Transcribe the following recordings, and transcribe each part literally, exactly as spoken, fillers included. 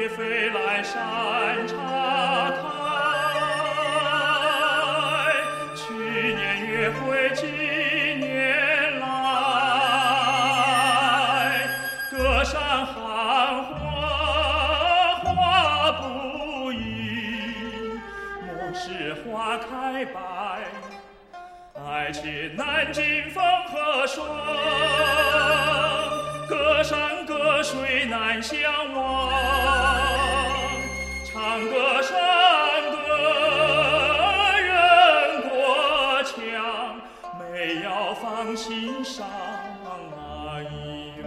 蝶飞来山茶开。去年约会今年来，歌山寒花花不应，莫使花开败。爱情难尽风和霜，隔山隔水难相忘。长歌山歌人过墙，没要放心上。哎呦，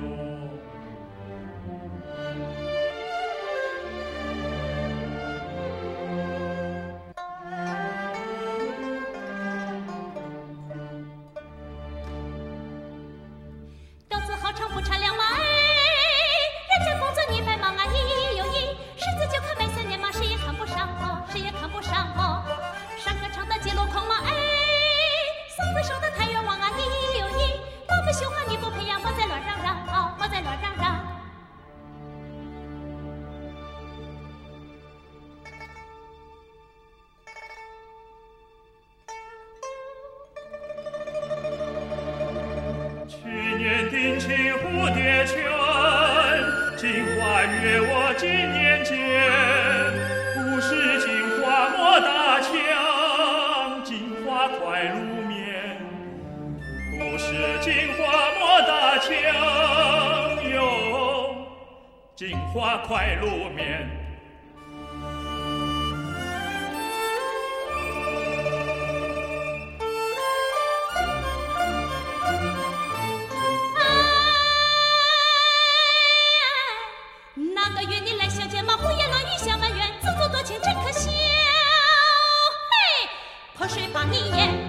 调子好唱不差两马哎，人家公子你白忙啊咦咦呦咦，狮子就看卖三年马，谁也看不上哦，谁也看不上哦。山歌唱的几路狂马哎，嗓子说的太冤枉啊咦咦呦咦，我不喜欢你不配呀，莫在乱嚷嚷哦，莫在乱嚷嚷。 去年定情蝴蝶泉，金花约我今年见。不是金花莫打枪，金花快入眠。不是金花莫打枪哟，金花快入眠。 那个月你来相见嘛，胡言乱语相埋怨，自作多情真可笑。嘿，泼水把你淹。